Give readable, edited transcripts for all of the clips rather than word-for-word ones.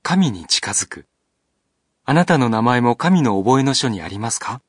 神に近づく。あなたの名前も神の覚えの書にありますか？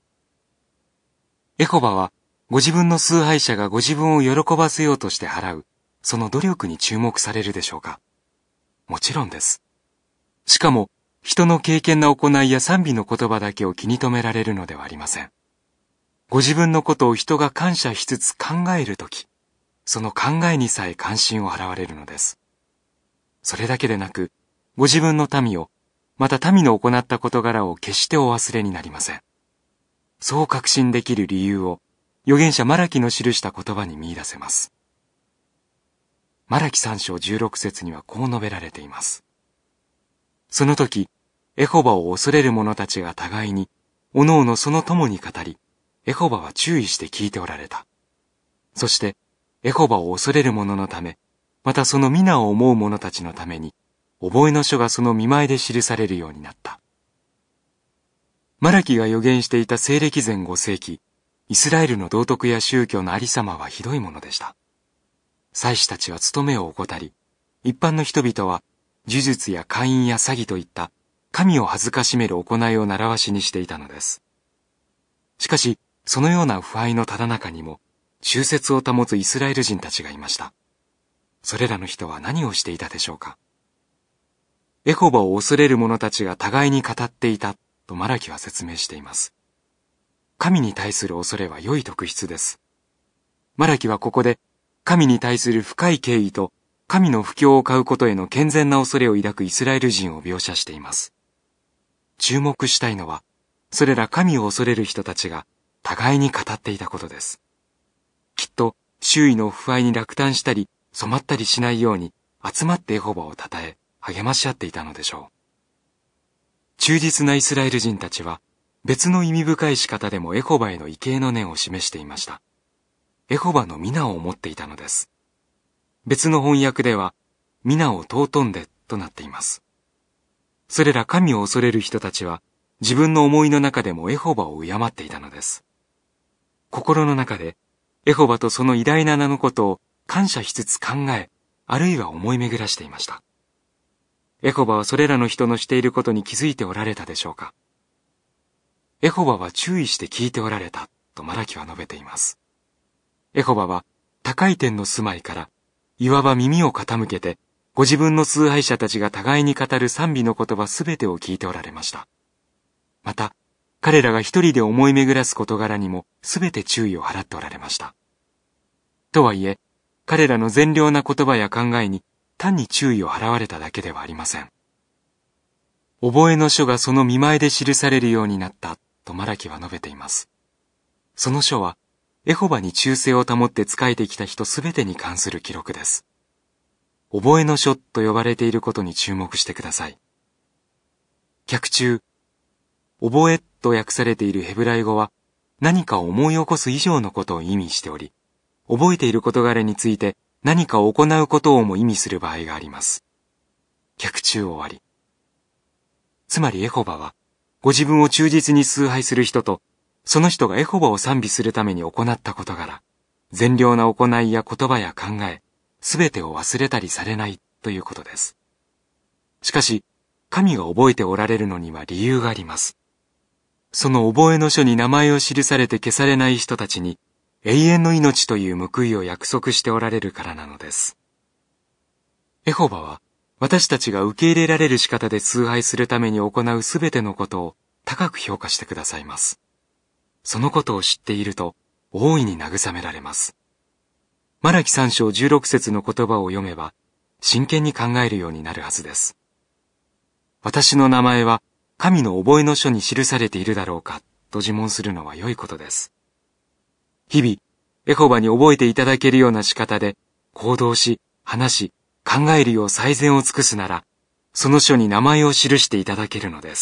エホバはご自分の崇拝者がご自分を喜ばせようとして払う、その努力に注目されるでしょうか？もちろんです。しかも、人の敬虔な行いや賛美の言葉だけを気に留められるのではありません。ご自分のことを人が感謝しつつ考えるとき、その考えにさえ関心を払われるのです。それだけでなく、ご自分の民を、また民の行った事柄を決してお忘れになりません。そう確信できる理由を、預言者マラキの記した言葉に見出せます。マラキ3章16節にはこう述べられています。その時、エホバを恐れる者たちが互いに、おのおのその友に語り、エホバは注意して聞いておられた。そして、エホバを恐れる者のため、またその皆を思う者たちのために、覚えの書がその見前で記されるようになった。マラキが預言していた西暦前5世紀、イスラエルの道徳や宗教のありさまはひどいものでした。祭司たちは務めを怠り、一般の人々は、呪術や姦淫や詐欺といった神を恥ずかしめる行いを習わしにしていたのです。しかし、そのような腐敗のただ中にも、忠節を保つイスラエル人たちがいました。それらの人は何をしていたでしょうか？エホバを恐れる者たちが互いに語っていたとマラキは説明しています。神に対する恐れは良い特質です。マラキはここで、神に対する深い敬意と、神の不興を買うことへの健全な恐れを抱くイスラエル人を描写しています。注目したいのは、それら神を恐れる人たちが互いに語っていたことです。きっと周囲の腐敗に落胆したり染まったりしないように集まってエホバを称え励まし合っていたのでしょう。忠実なイスラエル人たちは別の意味深い仕方でもエホバへの畏敬の念を示していました。エホバの皆を思っていたのです。別の翻訳では、皆を尊んでとなっています。それら神を恐れる人たちは、自分の思いの中でもエホバを敬っていたのです。心の中で、エホバとその偉大な名のことを感謝しつつ考え、あるいは思い巡らしていました。エホバはそれらの人のしていることに気づいておられたでしょうか？エホバは注意して聞いておられたとマラキは述べています。エホバは高い天の住まいから、いわば耳を傾けて、ご自分の崇拝者たちが互いに語る賛美の言葉すべてを聞いておられました。また、彼らが一人で思い巡らす事柄にもすべて注意を払っておられました。とはいえ、彼らの善良な言葉や考えに単に注意を払われただけではありません。覚えの書がその見前で記されるようになったとマラキは述べています。その書は、エホバに忠誠を保って仕えてきた人すべてに関する記録です。覚えの書と呼ばれていることに注目してください。脚注、覚えと訳されているヘブライ語は何かを思い起こす以上のことを意味しており、覚えている事柄について何かを行うことをも意味する場合があります。脚注終わり。つまりエホバは、ご自分を忠実に崇拝する人と、その人がエホバを賛美するために行った事柄、善良な行いや言葉や考え、すべてを忘れたりされないということです。しかし、神が覚えておられるのには理由があります。その覚えの書に名前を記されて消されない人たちに、永遠の命という報いを約束しておられるからなのです。エホバは、私たちが受け入れられる仕方で崇拝するために行うすべてのことを高く評価してくださいます。そのことを知っていると、大いに慰められます。マラキ3章16節の言葉を読めば、真剣に考えるようになるはずです。私の名前は、神の覚えの書に記されているだろうか、と自問するのは良いことです。日々、エホバに覚えていただけるような仕方で、行動し、話し、考えるよう最善を尽くすなら、その書に名前を記していただけるのです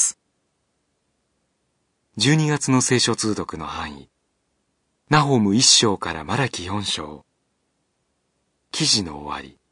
。12月の聖書通読の範囲。ナホム1章からマラキ4章。記事の終わり。